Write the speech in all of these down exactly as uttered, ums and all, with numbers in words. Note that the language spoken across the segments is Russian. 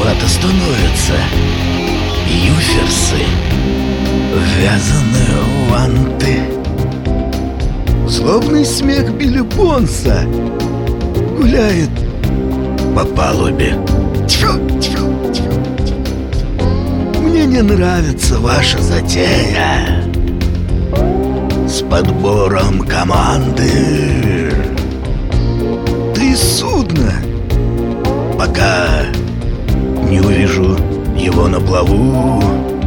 Тяжеловато становятся юферсы, вязаные ванты. Злобный смех Билли Бонса гуляет по палубе. Тьфу, тьфу, тьфу, тьфу. Мне не нравится ваша затея с подбором команды. Да и судно, пока не увижу его на плаву.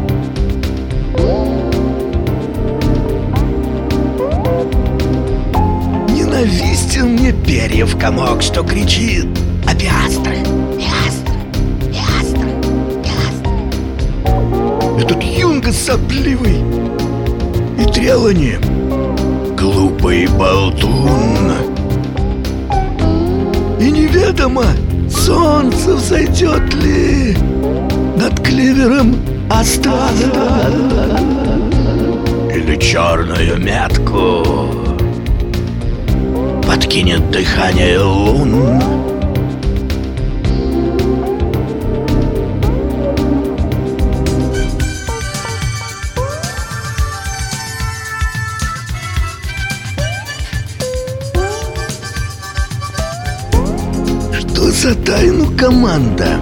Ненавистен мне перьев комок, что кричит о пиастрах, пиастрах, пиастрах, пиастрах. Этот юнга сопливый и Трелани глупый болтун. И неведомо, солнце взойдет ли над клевером Астрада, или черную метку подкинет дыхание лун. Что за тайну команда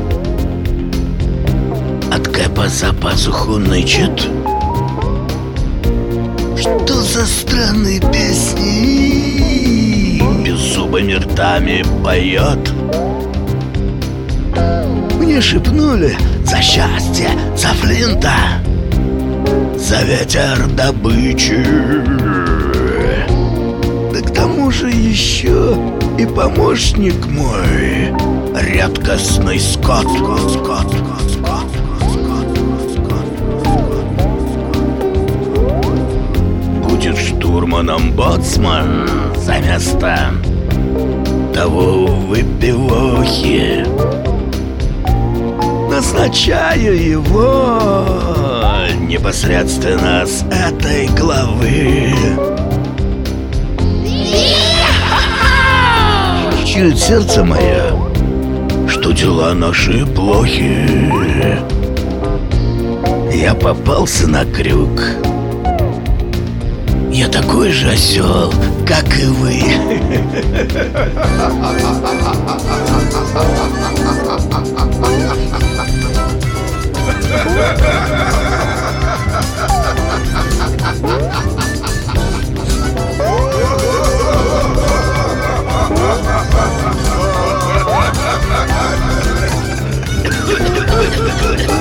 от Кэпа за пазуху нычет? Что за странные песни беззубыми ртами поет? Мне шепнули за счастье, за Флинта, за ветер добычи. Да к тому же еще и помощник мой, редкостный скот, скот, скот, скот, скот. Будет штурманом боцман за место того выпивохи. Назначаю его непосредственно с этой главы. Чует сердце мое, что дела наши плохи. Я попался на крюк. Я такой же осел, как и вы. Ha ha ha ha!